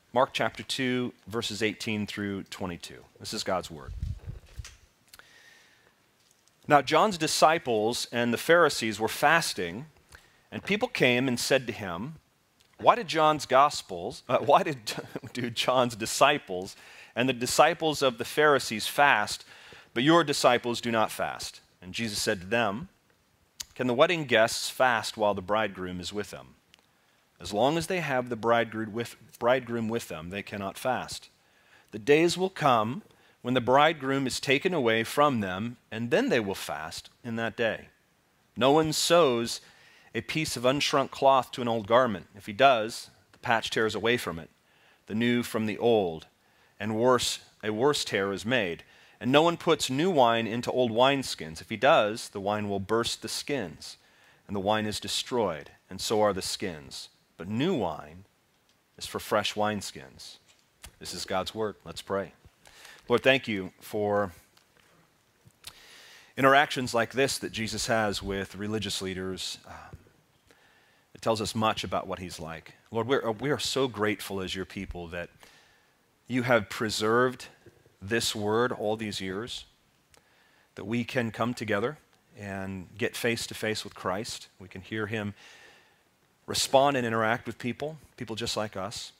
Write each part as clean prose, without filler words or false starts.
Mark chapter 2, verses 18 through 22. This is God's word. Now John's disciples and the Pharisees were fasting, and people came and said to him, why do John's disciples and the disciples of the Pharisees fast, but your disciples do not fast? And Jesus said to them, can the wedding guests fast while the bridegroom is with them? As long as they have the bridegroom with them, they cannot fast. The days will come when the bridegroom is taken away from them, and then they will fast in that day. No one sews a piece of unshrunk cloth to an old garment. If he does, the patch tears away from it, the new from the old, and a worse tear is made. And no one puts new wine into old wineskins. If he does, the wine will burst the skins, and the wine is destroyed, and so are the skins. But new wine is for fresh wineskins. This is God's word. Let's pray. Lord, thank you for interactions like this that Jesus has with religious leaders. It tells us much about what he's like. Lord, we are so grateful as your people that you have preserved this word all these years, that we can come together and get face to face with Christ. We can hear him respond and interact with people just like us.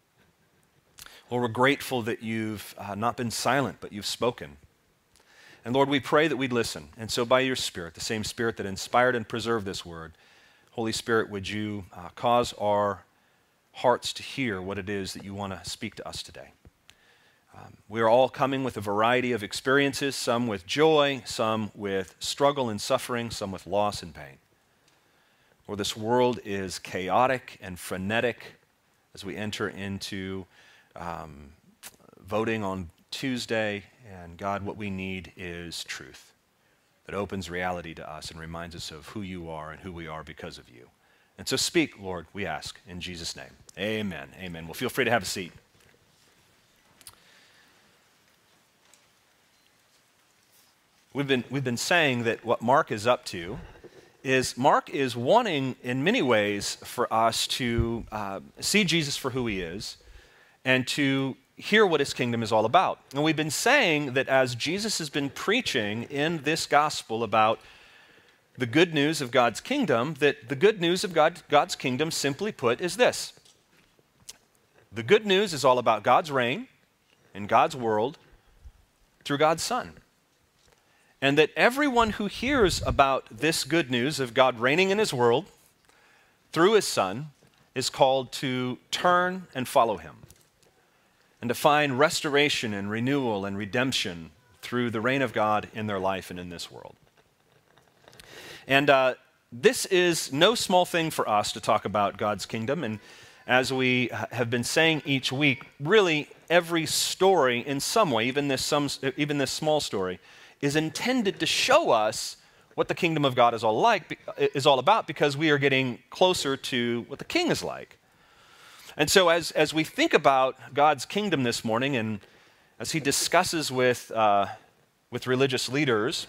Lord, we're grateful that you've not been silent, but you've spoken. And Lord, we pray that we'd listen. And so by your Spirit, the same Spirit that inspired and preserved this word, Holy Spirit, would you cause our hearts to hear what it is that you want to speak to us today? We are all coming with a variety of experiences, some with joy, some with struggle and suffering, some with loss and pain. Lord, this world is chaotic and frenetic as we enter into voting on Tuesday, and God, what we need is truth that opens reality to us and reminds us of who you are and who we are because of you. And so speak, Lord, we ask in Jesus' name. Amen. Amen. Well, feel free to have a seat. We've been saying that what Mark is up to is Mark is wanting, in many ways, for us to see Jesus for who he is and to hear what his kingdom is all about. And we've been saying that as Jesus has been preaching in this gospel about the good news of God's kingdom, that the good news of God's kingdom, simply put, is this. The good news is all about God's reign in God's world through God's Son. And that everyone who hears about this good news of God reigning in his world through his Son is called to turn and follow him and to find restoration and renewal and redemption through the reign of God in their life and in this world. And this is no small thing for us to talk about God's kingdom. And as we have been saying each week, really every story in some way, even this small story, is intended to show us what the kingdom of God is all about, because we are getting closer to what the king is like. And so as we think about God's kingdom this morning, and as he discusses with religious leaders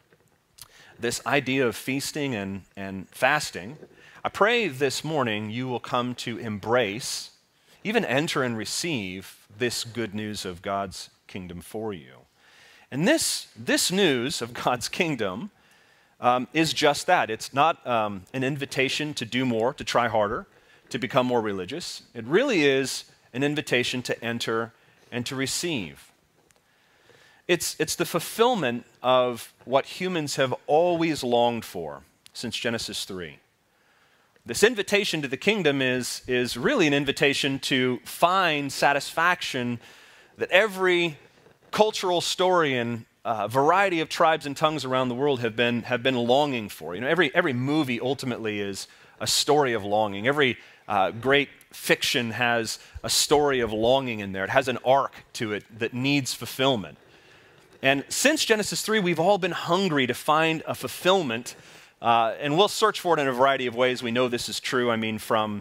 this idea of feasting and fasting, I pray this morning you will come to embrace, even enter and receive this good news of God's kingdom for you. And this news of God's kingdom is just that. It's not an invitation to do more, to try harder, to become more religious. It really is an invitation to enter and to receive. It's the fulfillment of what humans have always longed for since Genesis 3. This invitation to the kingdom is really an invitation to find satisfaction that every cultural story and variety of tribes and tongues around the world have been longing for. You know, every movie ultimately is a story of longing. Every great fiction has a story of longing in there. It has an arc to it that needs fulfillment. And since Genesis 3, we've all been hungry to find a fulfillment, and we'll search for it in a variety of ways. We know this is true. I mean, from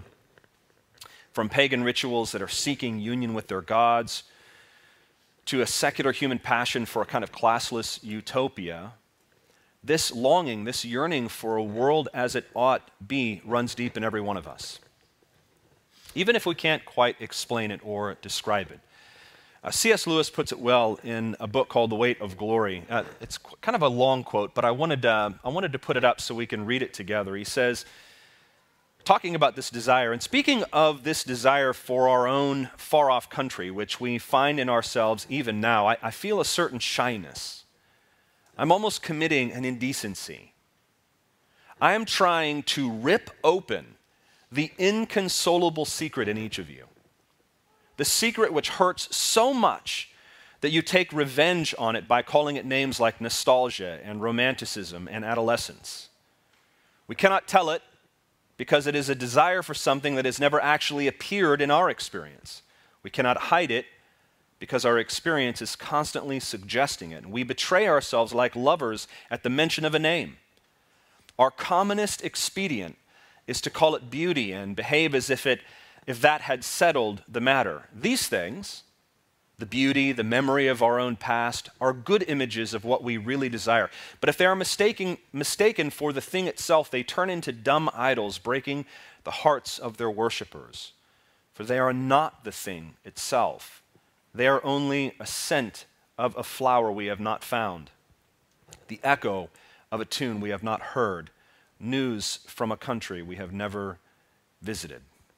pagan rituals that are seeking union with their gods, to a secular human passion for a kind of classless utopia, this longing, this yearning for a world as it ought be runs deep in every one of us. even if we can't quite explain it or describe it. C.S. Lewis puts it well in a book called The Weight of Glory. It's kind of a long quote, but I wanted to put it up so we can read it together. He says, talking about this desire, and speaking of this desire for our own far-off country, which we find in ourselves even now, I feel a certain shyness. I'm almost committing an indecency. I am trying to rip open the inconsolable secret in each of you. The secret which hurts so much that you take revenge on it by calling it names like nostalgia and romanticism and adolescence. We cannot tell it because it is a desire for something that has never actually appeared in our experience. We cannot hide it because our experience is constantly suggesting it. And we betray ourselves like lovers at the mention of a name. Our commonest expedient is to call it beauty and behave as if that had settled the matter. These things, the beauty, the memory of our own past, are good images of what we really desire. But if they are mistaken for the thing itself, they turn into dumb idols, breaking the hearts of their worshipers. For they are not the thing itself. They are only a scent of a flower we have not found, the echo of a tune we have not heard, news from a country we have never visited.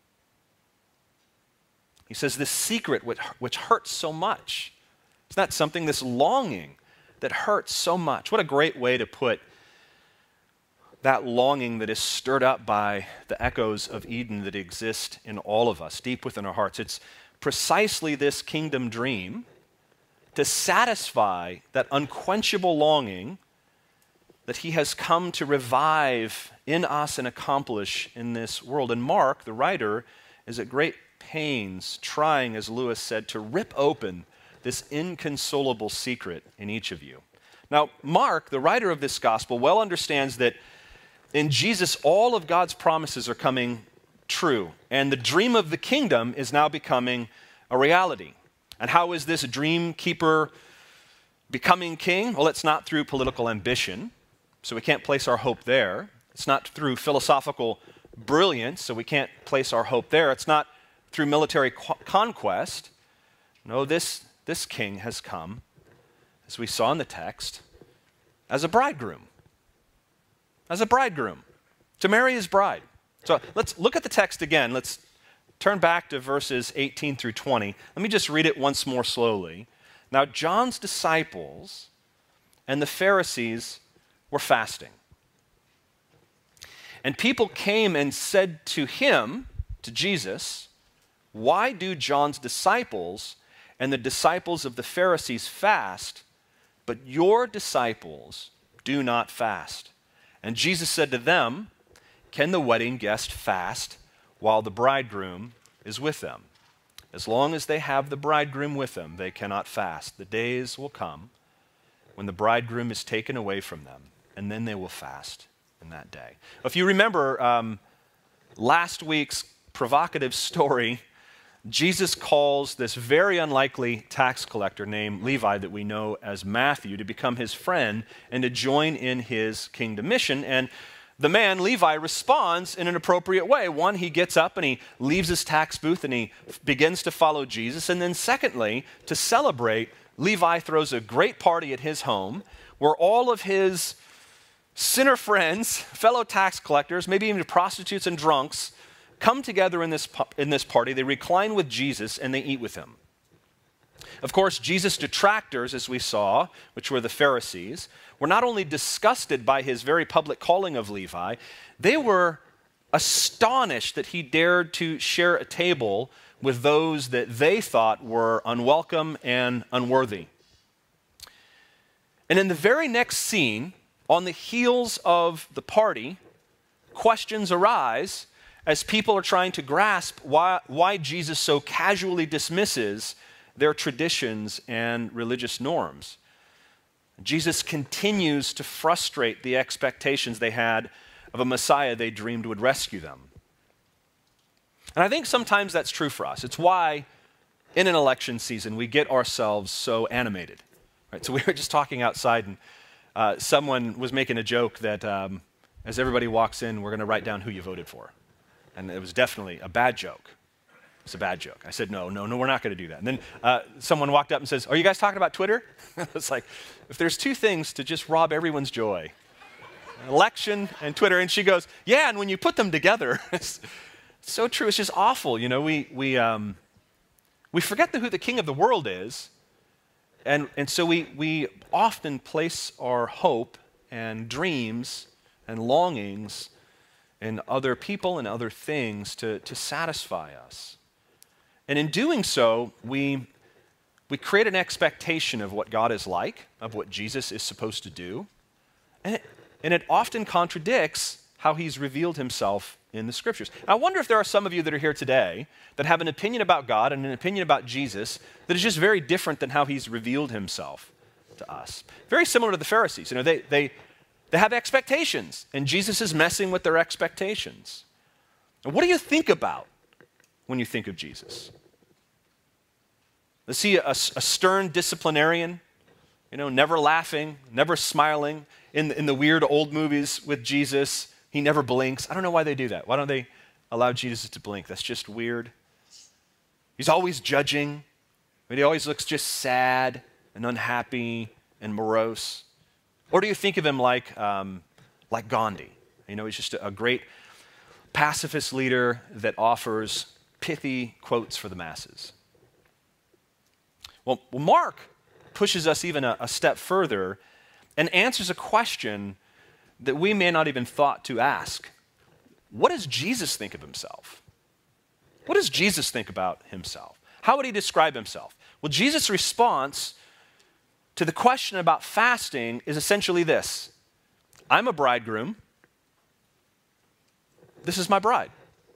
He says this secret which hurts so much. It's not something, this longing that hurts so much. What a great way to put that longing that is stirred up by the echoes of Eden that exist in all of us, deep within our hearts. It's precisely this kingdom dream to satisfy that unquenchable longing that he has come to revive in us and accomplish in this world. And Mark, the writer, is at great pains, trying, as Lewis said, to rip open this inconsolable secret in each of you. Now, Mark, the writer of this gospel, well understands that in Jesus, all of God's promises are coming true, and the dream of the kingdom is now becoming a reality. And how is this dream keeper becoming king? Well, it's not through political ambition, so we can't place our hope there. It's not through philosophical brilliance, so we can't place our hope there. It's not through military conquest. No, this king has come, as we saw in the text, as a bridegroom. As a bridegroom, to marry his bride. So let's look at the text again. Let's turn back to verses 18 through 20. Let me just read it once more slowly. Now, John's disciples and the Pharisees were fasting. And people came and said to him, to Jesus, "Why do John's disciples and the disciples of the Pharisees fast, but your disciples do not fast?" And Jesus said to them, "Can the wedding guest fast while the bridegroom is with them? As long as they have the bridegroom with them, they cannot fast. The days will come when the bridegroom is taken away from them, and then they will fast in that day." If you remember last week's provocative story, Jesus calls this very unlikely tax collector named Levi that we know as Matthew to become his friend and to join in his kingdom mission. And the man, Levi, responds in an appropriate way. One, he gets up and he leaves his tax booth and he begins to follow Jesus. And then secondly, to celebrate, Levi throws a great party at his home where all of his sinner friends, fellow tax collectors, maybe even prostitutes and drunks, come together in this party. They recline with Jesus and they eat with him. Of course, Jesus' detractors, as we saw, which were the Pharisees, were not only disgusted by his very public calling of Levi, they were astonished that he dared to share a table with those that they thought were unwelcome and unworthy. And in the very next scene, on the heels of the party, questions arise as people are trying to grasp why Jesus so casually dismisses their traditions and religious norms. Jesus continues to frustrate the expectations they had of a Messiah they dreamed would rescue them. And I think sometimes that's true for us. It's why in an election season we get ourselves so animated. Right? So we were just talking outside and someone was making a joke that as everybody walks in, we're going to write down who you voted for. And it was definitely a bad joke. It's a bad joke. I said, no, we're not going to do that. And then someone walked up and says, are you guys talking about Twitter? It's like, if there's two things to just rob everyone's joy, election and Twitter. And she goes, yeah, and when you put them together, it's so true. It's just awful. You know, we forget who the king of the world is. And so we often place our hope and dreams and longings in other people and other things to satisfy us. And in doing so, we create an expectation of what God is like, of what Jesus is supposed to do. And it often contradicts how he's revealed himself in the scriptures. I wonder if there are some of you that are here today that have an opinion about God and an opinion about Jesus that is just very different than how he's revealed himself to us. Very similar to the Pharisees. You know, they have expectations, and Jesus is messing with their expectations. And what do you think about when you think of Jesus? Is he a stern disciplinarian? You know, never laughing, never smiling. In the weird old movies with Jesus, he never blinks. I don't know why they do that. Why don't they allow Jesus to blink? That's just weird. He's always judging. I mean, he always looks just sad and unhappy and morose. Or do you think of him like Gandhi? You know, he's just a great pacifist leader that offers pithy quotes for the masses. Well, Mark pushes us even a step further and answers a question that we may not even thought to ask. What does Jesus think of himself? What does Jesus think about himself? How would he describe himself? Well, Jesus' response to the question about fasting is essentially this: I'm a bridegroom. This is my bride.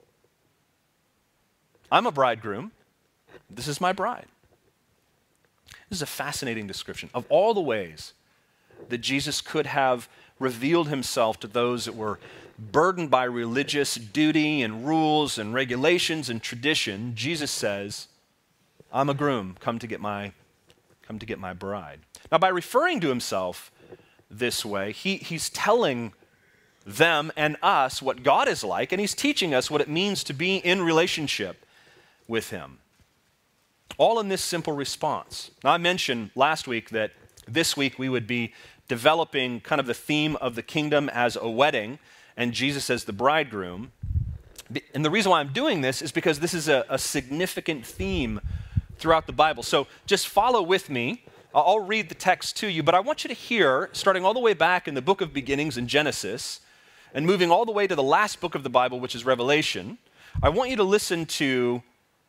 I'm a bridegroom. This is my bride. This is a fascinating description of all the ways that Jesus could have revealed himself to those that were burdened by religious duty and rules and regulations and tradition. Jesus says, I'm a groom, come to get my bride. Now, by referring to himself this way, he's telling them and us what God is like, and he's teaching us what it means to be in relationship with him. All in this simple response. Now, I mentioned last week that this week we would be developing kind of the theme of the kingdom as a wedding and Jesus as the bridegroom. And the reason why I'm doing this is because this is a significant theme throughout the Bible. So just follow with me. I'll read the text to you, but I want you to hear, starting all the way back in the book of beginnings in Genesis and moving all the way to the last book of the Bible, which is Revelation, I want you to listen to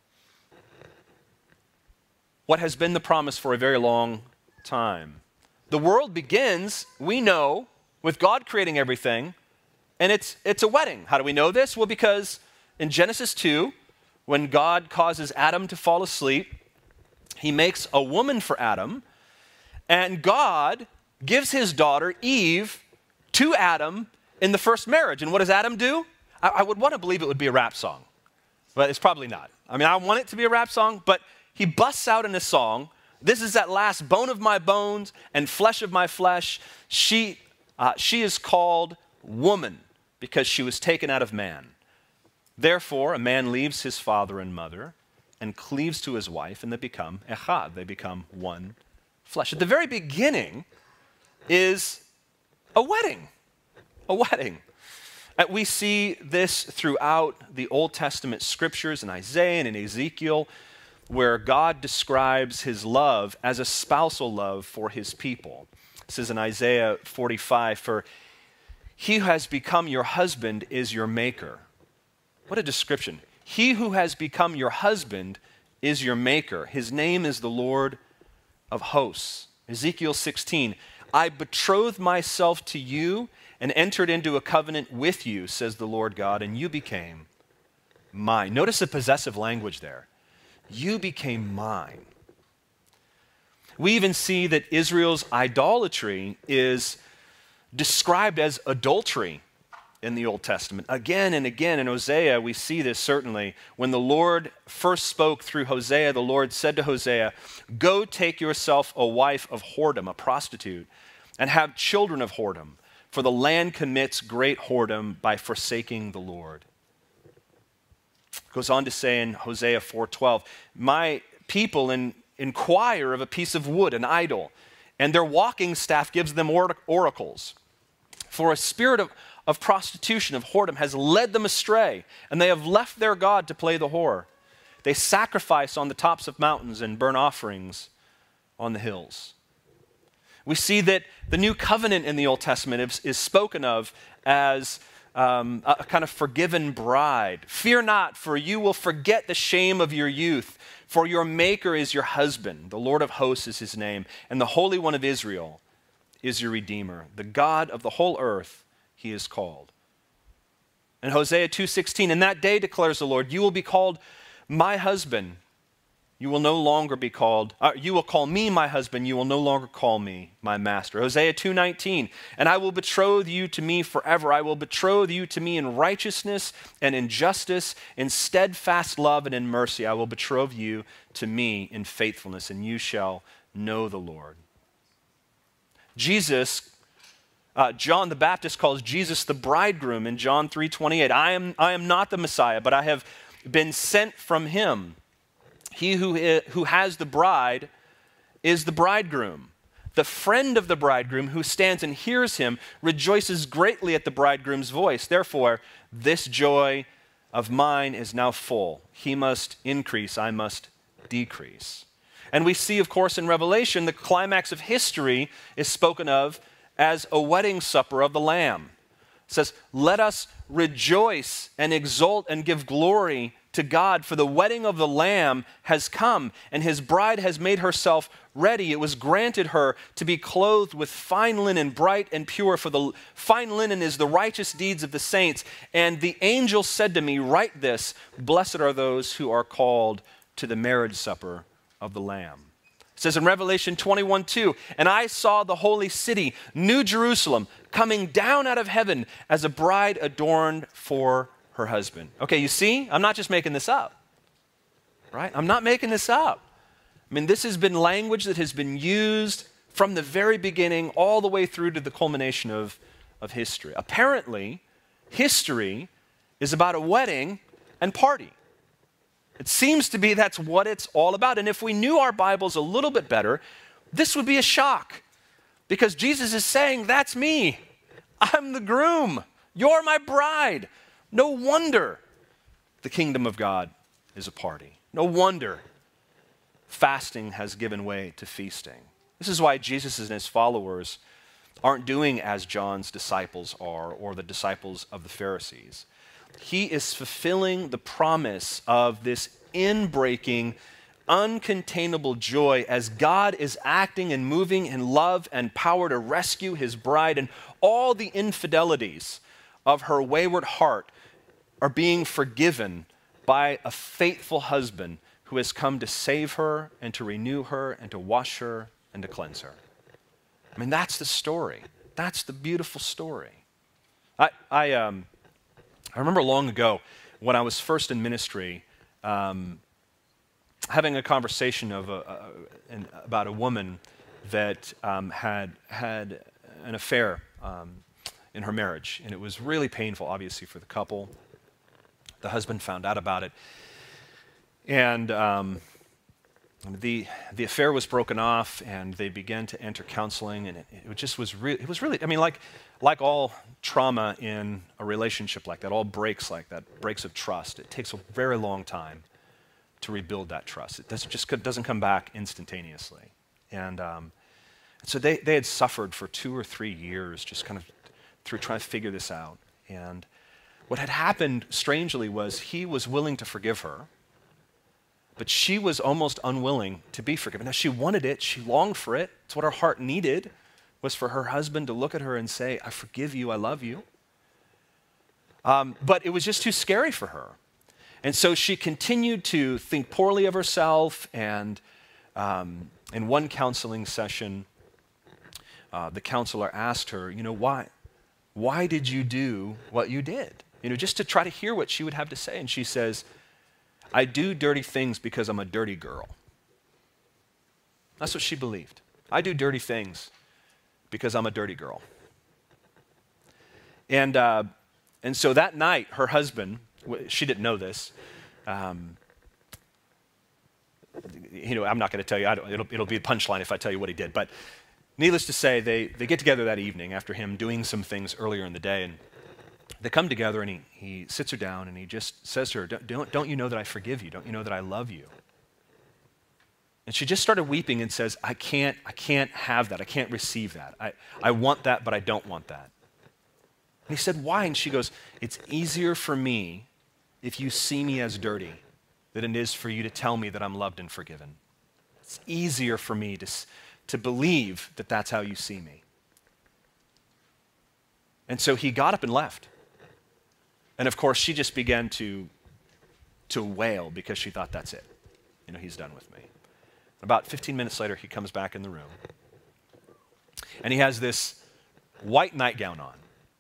what has been the promise for a very long time. The world begins, we know, with God creating everything, and it's a wedding. How do we know this? Well, because in Genesis 2, when God causes Adam to fall asleep, he makes a woman for Adam, and God gives his daughter Eve to Adam in the first marriage. And what does Adam do? I would want to believe it would be a rap song, but it's probably not. I mean, I want it to be a rap song, but he busts out in a song, this is that last bone of my bones and flesh of my flesh. She is called woman because she was taken out of man. Therefore, a man leaves his father and mother and cleaves to his wife, and they become echad. They become one flesh. At the very beginning is a wedding. A wedding. We see this throughout the Old Testament scriptures in Isaiah and in Ezekiel, where God describes his love as a spousal love for his people. It says in Isaiah 45, for he who has become your husband is your maker. What a description. He who has become your husband is your maker. His name is the Lord of hosts. Ezekiel 16, I betrothed myself to you and entered into a covenant with you, says the Lord God, and you became mine. Notice the possessive language there. You became mine. We even see that Israel's idolatry is described as adultery in the Old Testament. Again and again in Hosea, we see this certainly. When the Lord first spoke through Hosea, the Lord said to Hosea, go take yourself a wife of whoredom, a prostitute, and have children of whoredom, for the land commits great whoredom by forsaking the Lord. Goes on to say in Hosea 4:12, my people inquire of a piece of wood, an idol, and their walking staff gives them oracles. For a spirit of prostitution, of whoredom, has led them astray, and they have left their God to play the whore. They sacrifice on the tops of mountains and burn offerings on the hills. We see that the new covenant in the Old Testament is spoken of as a kind of forgiven bride. Fear not, for you will forget the shame of your youth, for your Maker is your husband. The Lord of hosts is his name, and the Holy One of Israel is your Redeemer. The God of the whole earth he is called. In Hosea 2:16, in that day declares the Lord, you will be called my husband. You will no longer be called, you will call me my husband, you will no longer call me my master. Hosea 2:19, and I will betroth you to me forever. I will betroth you to me in righteousness and in justice, in steadfast love and in mercy. I will betroth you to me in faithfulness, and you shall know the Lord. Jesus, John the Baptist calls Jesus the bridegroom in John 3:28. I am not the Messiah, but I have been sent from him. He who has the bride is the bridegroom. The friend of the bridegroom who stands and hears him rejoices greatly at the bridegroom's voice. Therefore, this joy of mine is now full. He must increase, I must decrease. And we see, of course, in Revelation, the climax of history is spoken of as a wedding supper of the Lamb. It says, let us rejoice and exult and give glory to God, for the wedding of the Lamb has come, and his bride has made herself ready. It was granted her to be clothed with fine linen, bright and pure, for the fine linen is the righteous deeds of the saints. And the angel said to me, write this, blessed are those who are called to the marriage supper of the Lamb. It says in Revelation 21:2, and I saw the holy city, New Jerusalem, coming down out of heaven as a bride adorned for her husband. Okay, you see, I'm not just making this up, right? I'm not making this up. I mean, this has been language that has been used from the very beginning all the way through to the culmination of history. Apparently, history is about a wedding and party. It seems to be that's what it's all about. And if we knew our Bibles a little bit better, this would be a shock, because Jesus is saying, that's me. I'm the groom. You're my bride. No wonder the kingdom of God is a party. No wonder fasting has given way to feasting. This is why Jesus and his followers aren't doing as John's disciples are, or the disciples of the Pharisees. He is fulfilling the promise of this inbreaking, uncontainable joy as God is acting and moving in love and power to rescue his bride, and all the infidelities of her wayward heart are being forgiven by a faithful husband who has come to save her and to renew her and to wash her and to cleanse her. I mean, that's the story. That's the beautiful story. I remember long ago when I was first in ministry, having a conversation about a woman that had an affair in her marriage, and it was really painful, obviously, for the couple. The husband found out about it, and the affair was broken off, and they began to enter counseling, and it just was really. I mean, like all trauma in a relationship like that, all breaks like that, breaks of trust. It takes a very long time to rebuild that trust. It doesn't come back instantaneously, and so they had suffered for 2 or 3 years, just kind of through trying to figure this out. And what had happened, strangely, was he was willing to forgive her, but she was almost unwilling to be forgiven. Now, she wanted it. She longed for it. It's what her heart needed, was for her husband to look at her and say, I forgive you, I love you. But it was just too scary for her. And so she continued to think poorly of herself, and in one counseling session, the counselor asked her, why did you do what you did? Just to try to hear what she would have to say. And she says, I do dirty things because I'm a dirty girl. That's what she believed. I do dirty things because I'm a dirty girl. And so that night, her husband, she didn't know this, I'm not going to tell you. It'll be a punchline if I tell you what he did. But needless to say, they get together that evening after him doing some things earlier in the day, and they come together, and he sits her down, and he just says to her, don't you know that I forgive you? Don't you know that I love you? And she just started weeping and says, I can't have that. I can't receive that. I want that, but I don't want that. And he said, why? And she goes, it's easier for me if you see me as dirty than it is for you to tell me that I'm loved and forgiven. It's easier for me to believe that that's how you see me. And so he got up and left. And of course, she just began to wail because she thought, that's it. He's done with me. About 15 minutes later, he comes back in the room. And he has this white nightgown on.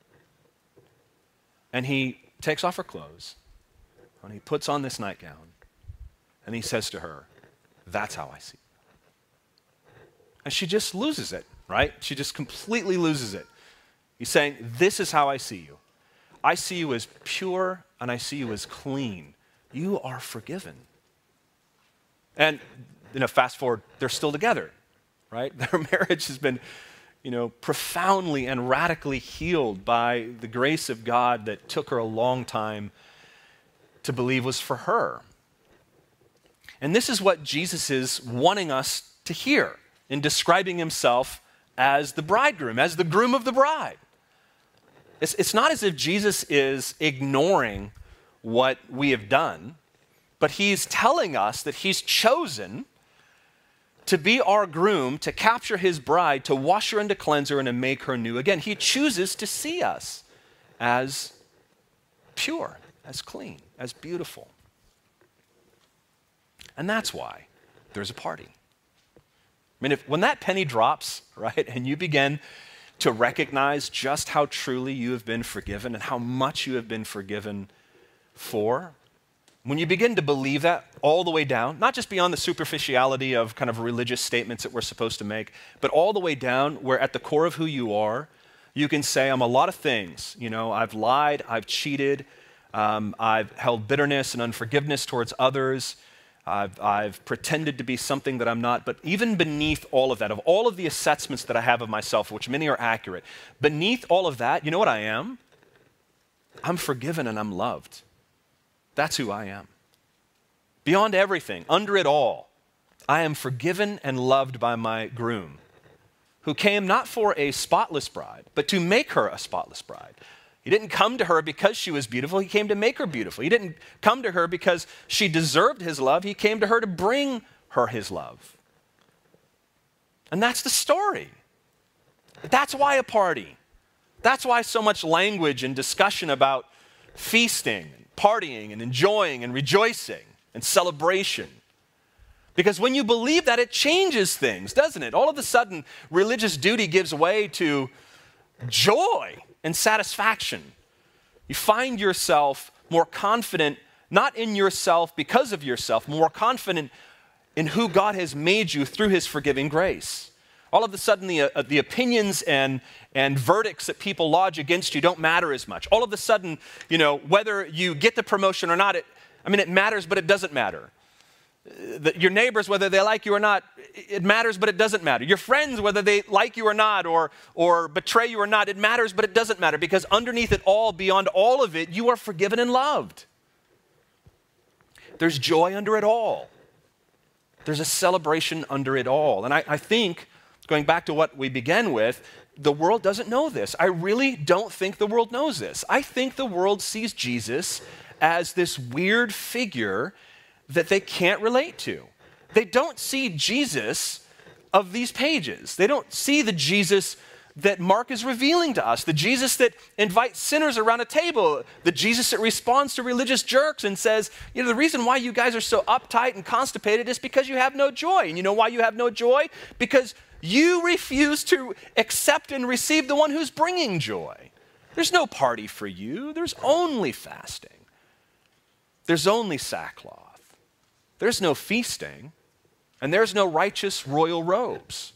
And he takes off her clothes. And he puts on this nightgown. And he says to her, that's how I see you. And she just loses it, right? She just completely loses it. He's saying, this is how I see you. I see you as pure and I see you as clean. You are forgiven. And, fast forward, they're still together, right? Their marriage has been, profoundly and radically healed by the grace of God that took her a long time to believe was for her. And this is what Jesus is wanting us to hear in describing himself as the bridegroom, as the groom of the bride. It's not as if Jesus is ignoring what we have done, but he's telling us that he's chosen to be our groom, to capture his bride, to wash her and to cleanse her and to make her new again. He chooses to see us as pure, as clean, as beautiful. And that's why there's a party. When that penny drops, right, and you begin to recognize just how truly you have been forgiven and how much you have been forgiven for, when you begin to believe that all the way down, not just beyond the superficiality of kind of religious statements that we're supposed to make, but all the way down where at the core of who you are, you can say, I'm a lot of things. I've lied, I've cheated, I've held bitterness and unforgiveness towards others, I've pretended to be something that I'm not, but even beneath all of that, of all of the assessments that I have of myself, which many are accurate, beneath all of that, you know what I am? I'm forgiven and I'm loved. That's who I am. Beyond everything, under it all, I am forgiven and loved by my groom, who came not for a spotless bride, but to make her a spotless bride. He didn't come to her because she was beautiful. He came to make her beautiful. He didn't come to her because she deserved his love. He came to her to bring her his love. And that's the story. That's why a party. That's why so much language and discussion about feasting, and partying, and enjoying, and rejoicing, and celebration. Because when you believe that, it changes things, doesn't it? All of a sudden, religious duty gives way to joy and satisfaction. You find yourself more confident, not in yourself because of yourself, more confident in who God has made you through his forgiving grace. All of a sudden, the opinions and verdicts that people lodge against you don't matter as much. All of a sudden, whether you get the promotion or not, it matters, but it doesn't matter. Your neighbors, whether they like you or not, it matters, but it doesn't matter. Your friends, whether they like you or not, or betray you or not, it matters, but it doesn't matter, because underneath it all, beyond all of it, you are forgiven and loved. There's joy under it all. There's a celebration under it all. And I think, going back to what we began with, the world doesn't know this. I really don't think the world knows this. I think the world sees Jesus as this weird figure that they can't relate to. They don't see Jesus of these pages. They don't see the Jesus that Mark is revealing to us, the Jesus that invites sinners around a table, the Jesus that responds to religious jerks and says, the reason why you guys are so uptight and constipated is because you have no joy. And you know why you have no joy? Because you refuse to accept and receive the one who's bringing joy. There's no party for you. There's only fasting. There's only sackcloth. There's no feasting, and there's no righteous royal robes.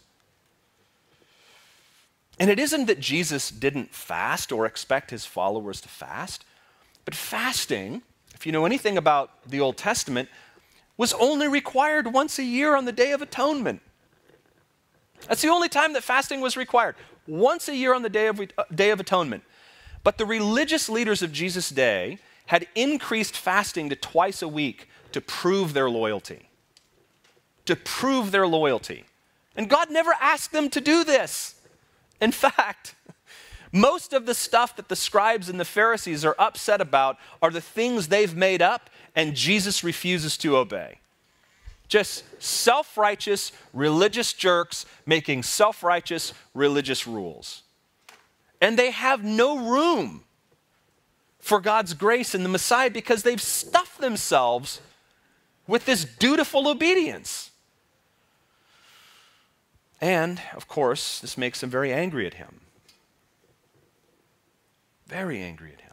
And it isn't that Jesus didn't fast or expect his followers to fast, but fasting if you know anything about the Old Testament, was only required once a year on the Day of Atonement. That's the only time that fasting was required, once a year on the Day of Atonement. But the religious leaders of Jesus' day had increased fasting to twice a week to prove their loyalty. To prove their loyalty. And God never asked them to do this. In fact, most of the stuff that the scribes and the Pharisees are upset about are the things they've made up and Jesus refuses to obey. Just self-righteous religious jerks making self-righteous religious rules. And they have no room for God's grace in the Messiah because they've stuffed themselves with this dutiful obedience. And, of course, this makes them very angry at him. Very angry at him.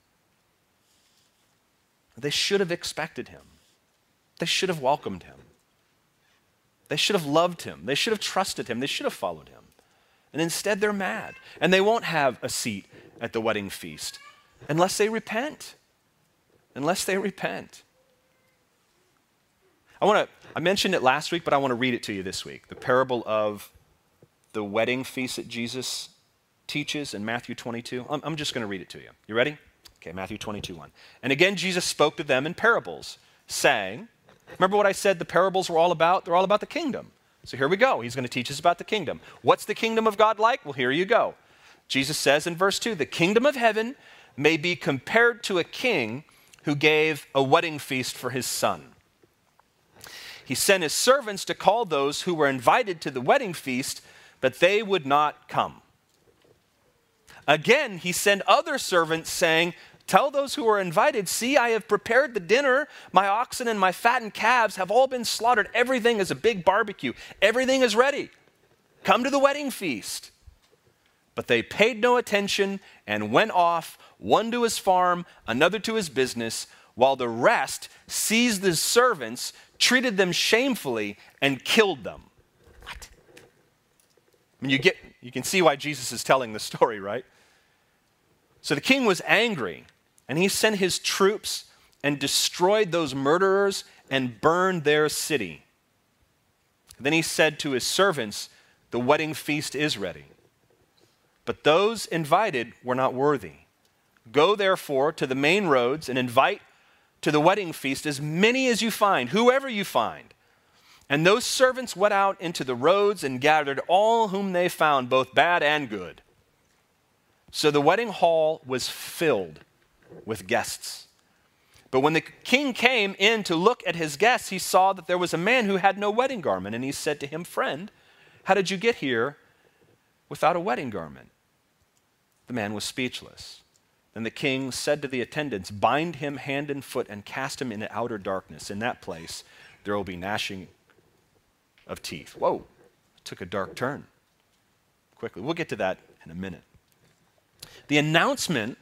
They should have expected him. They should have welcomed him. They should have loved him. They should have trusted him. They should have followed him. And instead they're mad. And they won't have a seat at the wedding feast unless they repent. Unless they repent. I mentioned it last week, but I want to read it to you this week. The parable of the wedding feast that Jesus teaches in Matthew 22. I'm just going to read it to you. You ready? Okay, Matthew 22:1. And again, Jesus spoke to them in parables, saying, remember what I said the parables were all about? They're all about the kingdom. So here we go. He's going to teach us about the kingdom. What's the kingdom of God like? Well, here you go. Jesus says in verse 2, the kingdom of heaven may be compared to a king who gave a wedding feast for his son. He sent his servants to call those who were invited to the wedding feast, but they would not come. Again, he sent other servants saying, tell those who are invited, see, I have prepared the dinner. My oxen and my fattened calves have all been slaughtered. Everything is a big barbecue. Everything is ready. Come to the wedding feast. But they paid no attention and went off, one to his farm, another to his business, while the rest seized the servants, treated them shamefully, and killed them. What? I mean, you can see why Jesus is telling the story, right? So the king was angry, and he sent his troops and destroyed those murderers and burned their city. Then he said to his servants, the wedding feast is ready, but those invited were not worthy. Go therefore to the main roads and invite to the wedding feast as many as you find, whoever you find. And those servants went out into the roads and gathered all whom they found, both bad and good. So the wedding hall was filled with guests. But when the king came in to look at his guests, he saw that there was a man who had no wedding garment. And he said to him, friend, how did you get here without a wedding garment? The man was speechless. Then the king said to the attendants, bind him hand and foot and cast him into outer darkness. In that place there will be gnashing of teeth. Whoa, it took a dark turn. Quickly, we'll get to that in a minute. The announcement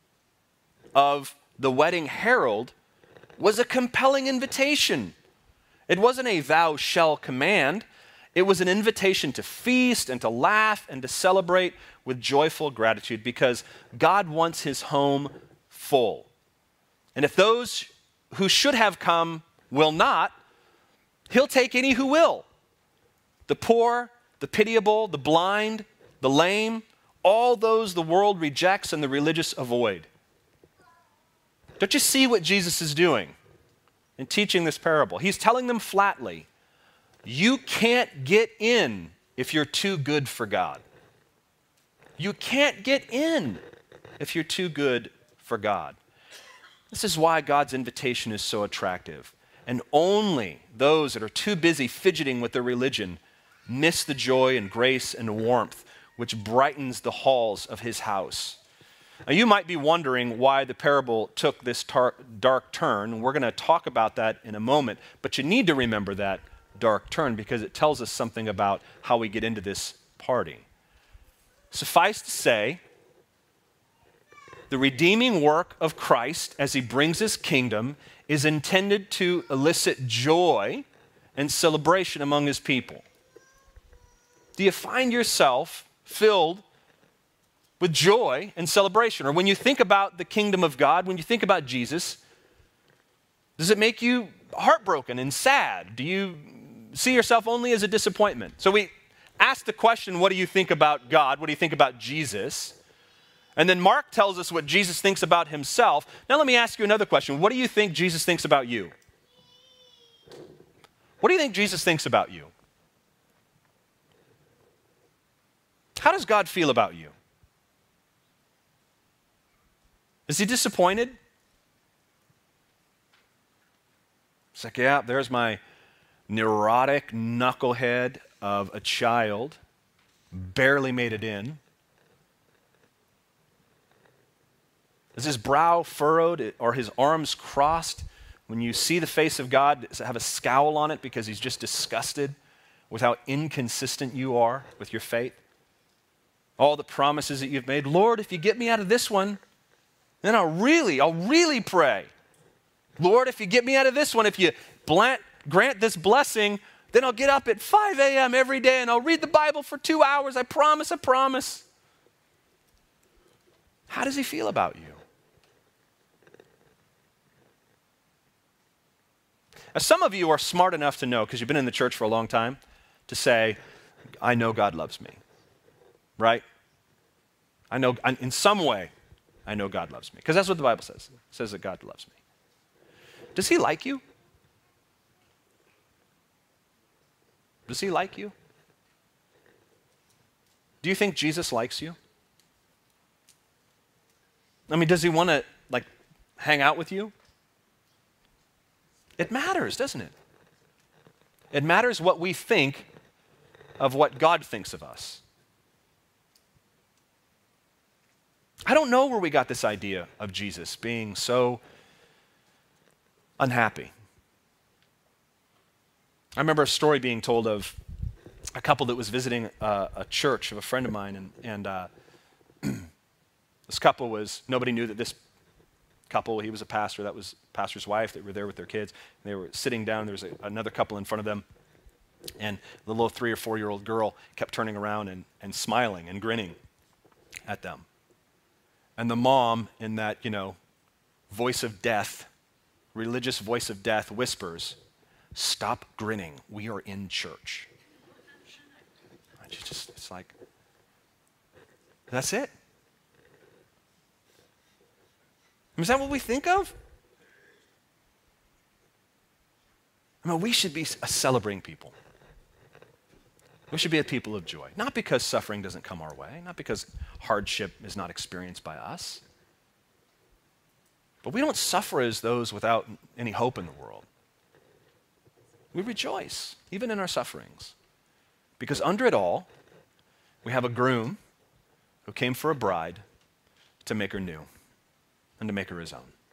of the wedding herald was a compelling invitation. It wasn't a thou shall command. It was an invitation to feast and to laugh and to celebrate with joyful gratitude because God wants his home full. And if those who should have come will not, he'll take any who will. The poor, the pitiable, the blind, the lame, all those the world rejects and the religious avoid. Don't you see what Jesus is doing in teaching this parable? He's telling them flatly, you can't get in if you're too good for God. You can't get in if you're too good for God. This is why God's invitation is so attractive. And only those that are too busy fidgeting with their religion miss the joy and grace and warmth which brightens the halls of his house. Now, you might be wondering why the parable took this dark turn. We're going to talk about that in a moment, but you need to remember that dark turn because it tells us something about how we get into this party. Suffice to say, the redeeming work of Christ as he brings his kingdom is intended to elicit joy and celebration among his people. Do you find yourself filled with joy and celebration? Or when you think about the kingdom of God, when you think about Jesus, Does it make you heartbroken and sad? Do you see yourself only as a disappointment? So we ask the question, what do you think about God? What do you think about Jesus? And then Mark tells us what Jesus thinks about himself. Now let me ask you another question. What do you think Jesus thinks about you? What do you think Jesus thinks about you? How does God feel about you? Is he disappointed? It's like, yeah, there's my neurotic knucklehead of a child, barely made it in. Is his brow furrowed or his arms crossed when you see the face of God? Does it have a scowl on it because he's just disgusted with how inconsistent you are with your faith? All the promises that you've made. Lord, if you get me out of this one, then I'll really pray. Lord, if you get me out of this one, if you grant this blessing, then I'll get up at 5 a.m. every day and I'll read the Bible for 2 hours. I promise. How does he feel about you? Now, some of you are smart enough to know, because you've been in the church for a long time, to say, I know God loves me, right? I know, in some way, I know God loves me. Because that's what the Bible says. It says that God loves me. Does he like you? Does he like you? Do you think Jesus likes you? I mean, does he want to, hang out with you? It matters, doesn't it? It matters what we think of what God thinks of us. I don't know where we got this idea of Jesus being so unhappy. I remember a story being told of a couple that was visiting a church of a friend of mine, and this couple nobody knew that this couple, he was a pastor, that was pastor's wife, they were there with their kids, and they were sitting down, there was another couple in front of them, and the little 3 or 4-year-old girl kept turning around and smiling and grinning at them. And the mom, in that, voice of death, religious voice of death, whispers, "Stop grinning, we are in church." It's like, that's it. Is that what we think of? We should be a celebrating people. We should be a people of joy. Not because suffering doesn't come our way, not because hardship is not experienced by us. But we don't suffer as those without any hope in the world. We rejoice, even in our sufferings. Because under it all, we have a groom who came for a bride to make her new and to make her his own.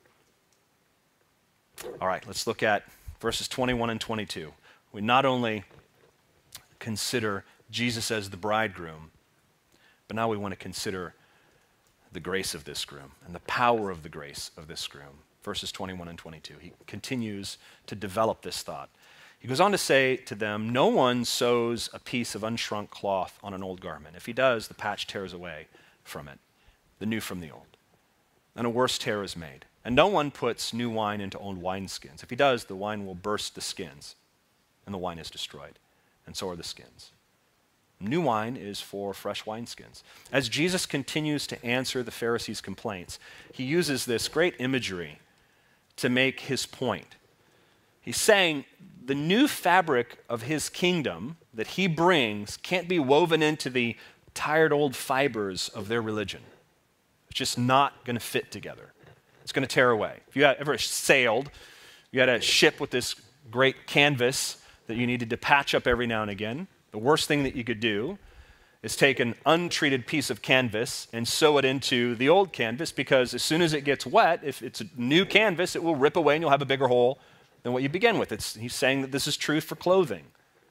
All right, let's look at verses 21 and 22. We not only consider Jesus as the bridegroom, but now we want to consider the grace of this groom and the power of the grace of this groom. Verses 21 and 22. He continues to develop this thought. He goes on to say to them, "No one sews a piece of unshrunk cloth on an old garment. If he does, the patch tears away from it, the new from the old, and a worse tear is made. And no one puts new wine into old wineskins. If he does, the wine will burst the skins, and the wine is destroyed, and so are the skins. New wine is for fresh wineskins." As Jesus continues to answer the Pharisees' complaints, he uses this great imagery to make his point. He's saying the new fabric of his kingdom that he brings can't be woven into the tired old fibers of their religion. It's just not going to fit together. It's going to tear away. If you had ever sailed, you had a ship with this great canvas that you needed to patch up every now and again. The worst thing that you could do is take an untreated piece of canvas and sew it into the old canvas, because as soon as it gets wet, if it's a new canvas, it will rip away and you'll have a bigger hole than what you begin with. He's saying that this is true for clothing.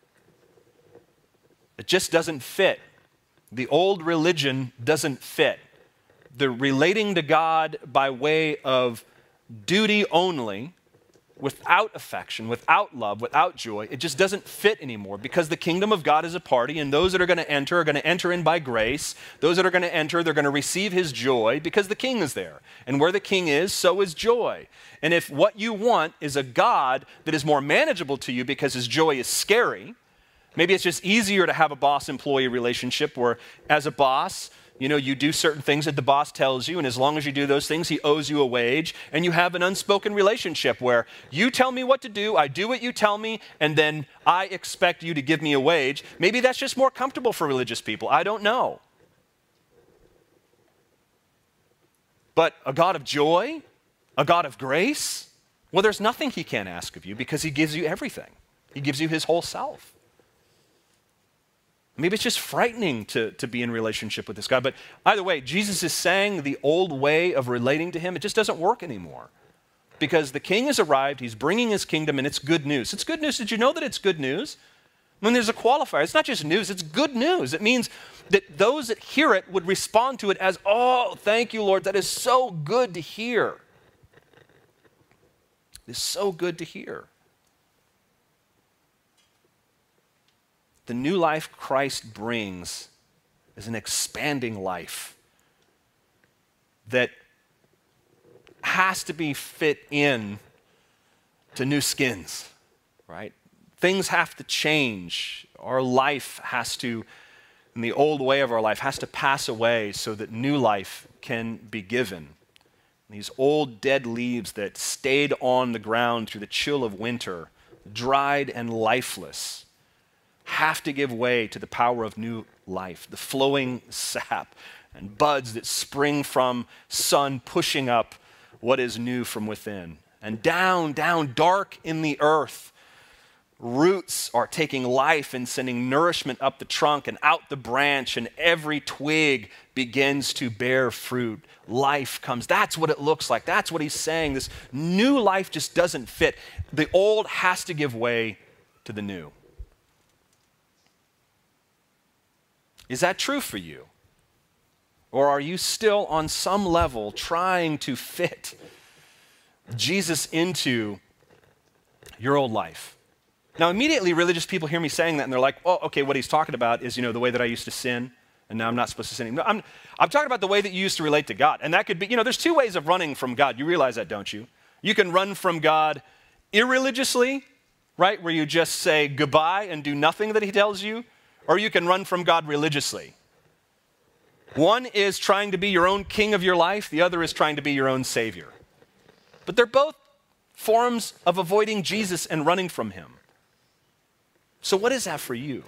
It just doesn't fit. The old religion doesn't fit. The relating to God by way of duty only without affection, without love, without joy, it just doesn't fit anymore, because the kingdom of God is a party, and those that are going to enter in by grace. Those that are going to enter, they're going to receive his joy because the king is there. And where the king is, so is joy. And if what you want is a God that is more manageable to you because his joy is scary, maybe it's just easier to have a boss-employee relationship where, as a boss, you do certain things that the boss tells you, and as long as you do those things, he owes you a wage, and you have an unspoken relationship where you tell me what to do, I do what you tell me, and then I expect you to give me a wage. Maybe that's just more comfortable for religious people. I don't know. But a God of joy, a God of grace, well, there's nothing he can't ask of you because he gives you everything. He gives you his whole self. Maybe it's just frightening to be in relationship with this God. But either way, Jesus is saying the old way of relating to him, it just doesn't work anymore. Because the king has arrived, he's bringing his kingdom, and it's good news. It's good news. Did you know that it's good news? When there's a qualifier, it's not just news, it's good news. It means that those that hear it would respond to it as, oh, thank you, Lord, that is so good to hear. It's so good to hear. The new life Christ brings is an expanding life that has to be fit in to new skins, right? Things have to change. Our life has to, and the old way of our life has to pass away so that new life can be given. These old dead leaves that stayed on the ground through the chill of winter, dried and lifeless, have to give way to the power of new life, the flowing sap and buds that spring from sun pushing up what is new from within. And down, dark in the earth, roots are taking life and sending nourishment up the trunk and out the branch, and every twig begins to bear fruit. Life comes. That's what it looks like. That's what he's saying. This new life just doesn't fit. The old has to give way to the new. Is that true for you? Or are you still on some level trying to fit Jesus into your old life? Now, immediately, religious people hear me saying that, and they're like, oh, okay, what he's talking about is, the way that I used to sin, and now I'm not supposed to sin anymore. No, I'm talking about the way that you used to relate to God. And that could be, there's two ways of running from God. You realize that, don't you? You can run from God irreligiously, right, where you just say goodbye and do nothing that he tells you, or you can run from God religiously. One is trying to be your own king of your life. The other is trying to be your own savior. But they're both forms of avoiding Jesus and running from him. So what is that for you?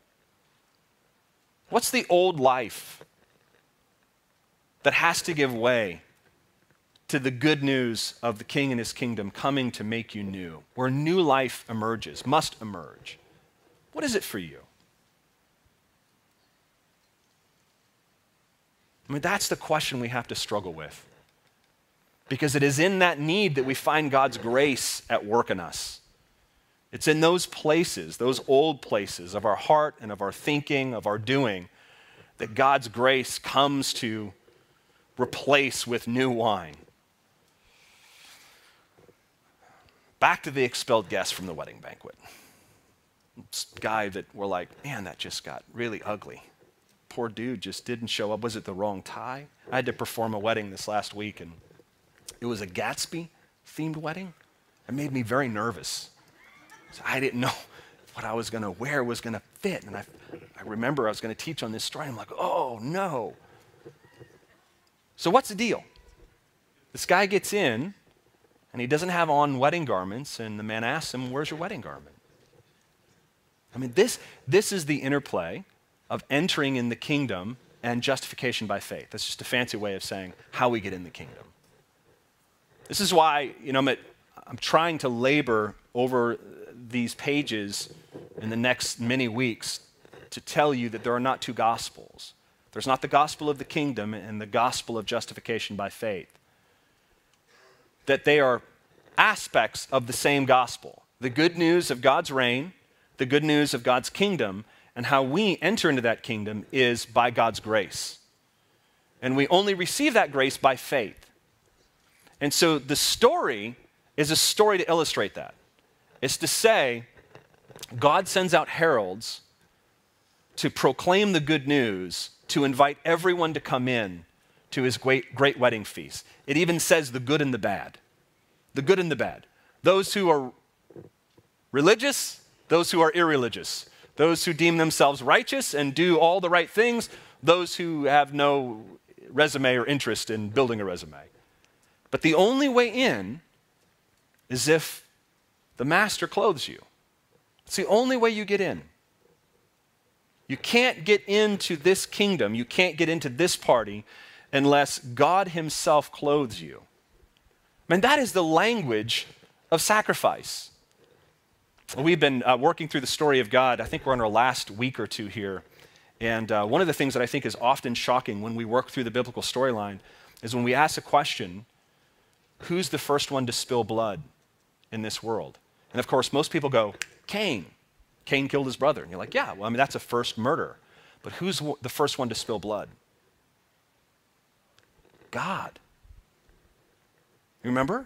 What's the old life that has to give way to the good news of the king and his kingdom coming to make you new, where new life emerges, must emerge? What is it for you? That's the question we have to struggle with. Because it is in that need that we find God's grace at work in us. It's in those places, those old places of our heart and of our thinking, of our doing, that God's grace comes to replace with new wine. Back to the expelled guest from the wedding banquet. This guy that we're like, man, that just got really ugly. Poor dude just didn't show up. Was it the wrong tie? I had to perform a wedding this last week, and it was a Gatsby-themed wedding. It made me very nervous. So I didn't know what I was going to wear was going to fit. And I remember I was going to teach on this story. I'm like, oh, no. So what's the deal? This guy gets in, and he doesn't have on wedding garments, and the man asks him, where's your wedding garment? This is the interplay of entering in the kingdom and justification by faith. That's just a fancy way of saying how we get in the kingdom. This is why, I'm trying to labor over these pages in the next many weeks to tell you that there are not two gospels. There's not the gospel of the kingdom and the gospel of justification by faith. That they are aspects of the same gospel. The good news of God's reign, the good news of God's kingdom, and how we enter into that kingdom is by God's grace. And we only receive that grace by faith. And so the story is a story to illustrate that. It's to say, God sends out heralds to proclaim the good news, to invite everyone to come in to his great wedding feast. It even says the good and the bad. The good and the bad. Those who are religious, those who are irreligious. Those who deem themselves righteous and do all the right things, those who have no resume or interest in building a resume. But the only way in is if the master clothes you. It's the only way you get in. You can't get into this kingdom, you can't get into this party unless God himself clothes you. Man, that is the language of sacrifice. We've been working through the story of God. I think we're on our last week or two here. And one of the things that I think is often shocking when we work through the biblical storyline is when we ask a question, who's the first one to spill blood in this world? And of course, most people go, Cain. Cain killed his brother. And you're like, yeah, well, I mean, that's a first murder. But who's the first one to spill blood? God. You remember?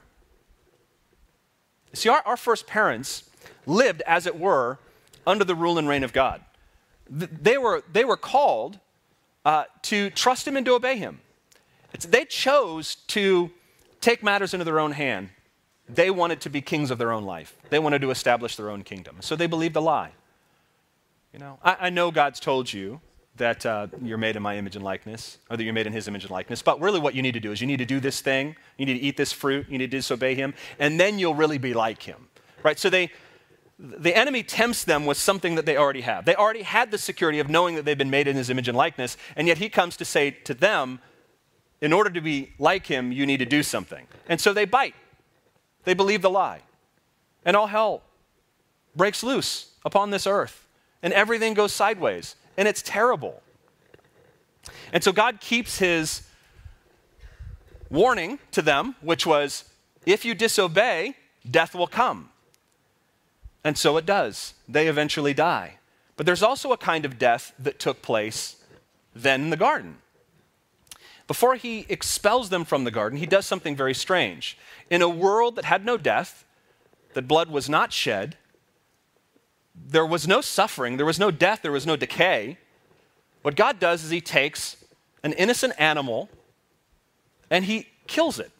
See, our first parents lived, as it were, under the rule and reign of God. They were called to trust him and to obey him. They chose to take matters into their own hand. They wanted to be kings of their own life. They wanted to establish their own kingdom. So they believed a lie. You know, I know God's told you that you're made in my image and likeness, or that you're made in his image and likeness, but really what you need to do is you need to do this thing, you need to eat this fruit, you need to disobey him, and then you'll really be like him, right? So the enemy tempts them with something that they already have. They already had the security of knowing that they've been made in his image and likeness, and yet he comes to say to them, in order to be like him, you need to do something. And so they bite. They believe the lie. And all hell breaks loose upon this earth. And everything goes sideways. And it's terrible. And so God keeps his warning to them, which was, if you disobey, death will come. And so it does. They eventually die. But there's also a kind of death that took place then in the garden. Before he expels them from the garden, he does something very strange. In a world that had no death, that blood was not shed, there was no suffering, there was no death, there was no decay. What God does is he takes an innocent animal and he kills it.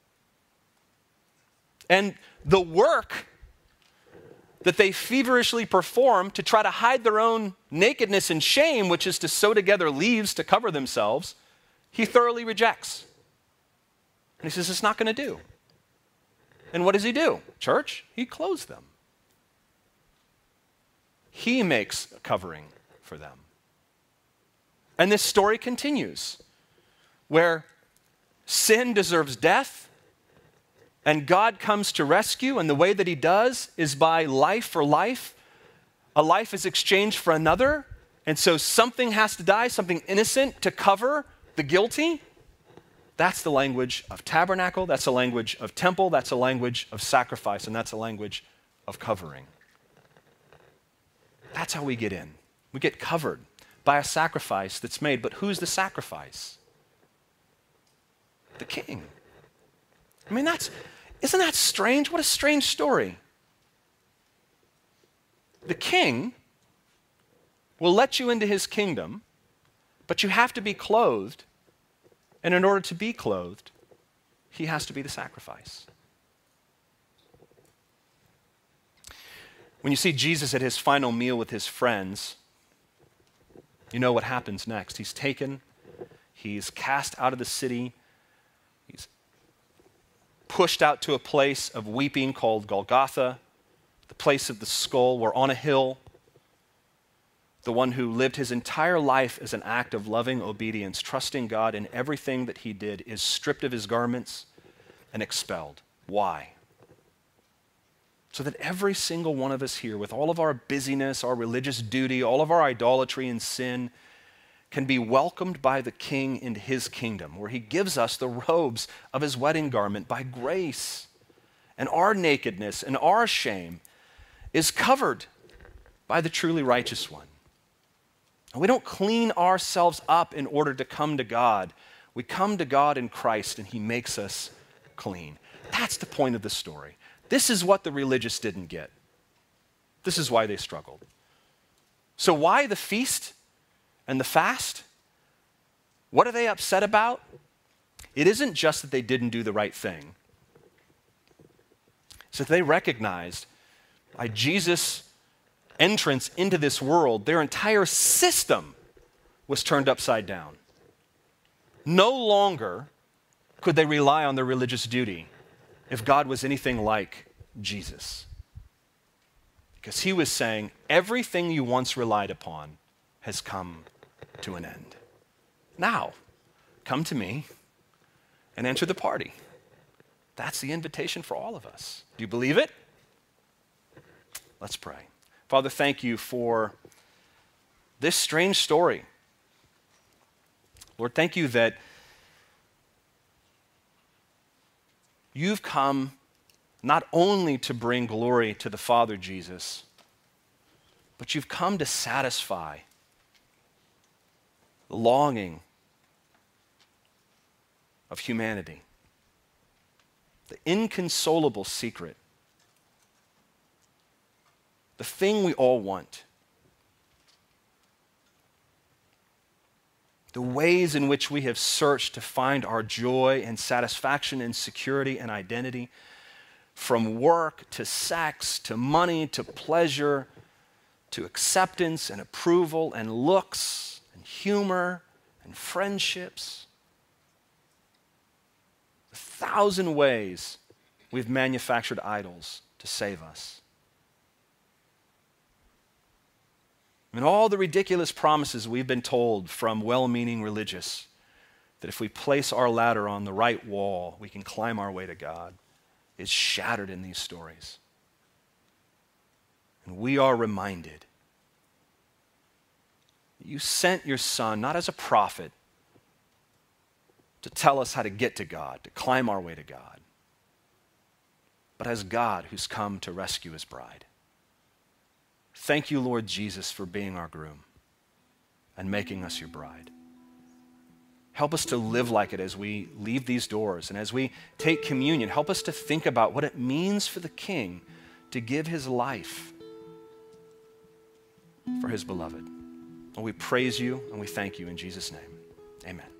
And the work that they feverishly perform to try to hide their own nakedness and shame, which is to sew together leaves to cover themselves, he thoroughly rejects. And he says, it's not going to do. And what does he do? Church, he clothes them. He makes a covering for them. And this story continues, where sin deserves death, and God comes to rescue, and the way that he does is by life for life. A life is exchanged for another, and so something has to die, something innocent to cover the guilty. That's the language of tabernacle, that's the language of temple, that's the language of sacrifice, and that's the language of covering. That's how we get in. We get covered by a sacrifice that's made. But who's the sacrifice? The king. I mean, isn't that strange? What a strange story. The king will let you into his kingdom, but you have to be clothed. And in order to be clothed, he has to be the sacrifice. When you see Jesus at his final meal with his friends, you know what happens next. He's taken, he's cast out of the city, he's pushed out to a place of weeping called Golgotha, the place of the skull, where on a hill, the one who lived his entire life as an act of loving obedience, trusting God in everything that he did, is stripped of his garments and expelled. Why? So that every single one of us here, with all of our busyness, our religious duty, all of our idolatry and sin, can be welcomed by the King into his kingdom, where he gives us the robes of his wedding garment by grace. And our nakedness and our shame is covered by the truly righteous one. And we don't clean ourselves up in order to come to God. We come to God in Christ and he makes us clean. That's the point of the story. This is what the religious didn't get. This is why they struggled. So why the feast and the fast? What are they upset about? It isn't just that they didn't do the right thing. It's that they recognized by Jesus' entrance into this world, their entire system was turned upside down. No longer could they rely on their religious duty if God was anything like Jesus. Because he was saying, everything you once relied upon has come to an end. Now, come to me and enter the party. That's the invitation for all of us. Do you believe it? Let's pray. Father, thank you for this strange story. Lord, thank you that you've come not only to bring glory to the Father, Jesus, but you've come to satisfy the longing of humanity, the inconsolable secret, the thing we all want, the ways in which we have searched to find our joy and satisfaction and security and identity, from work to sex to money to pleasure to acceptance and approval and looks and humor and friendships. 1,000 ways we've manufactured idols to save us. And all the ridiculous promises we've been told from well-meaning religious that if we place our ladder on the right wall, we can climb our way to God, is shattered in these stories. And we are reminded that you sent your Son not as a prophet to tell us how to get to God, to climb our way to God, but as God who's come to rescue his bride. Thank you, Lord Jesus, for being our groom and making us your bride. Help us to live like it as we leave these doors and as we take communion. Help us to think about what it means for the King to give his life for his beloved. And we praise you and we thank you in Jesus' name. Amen.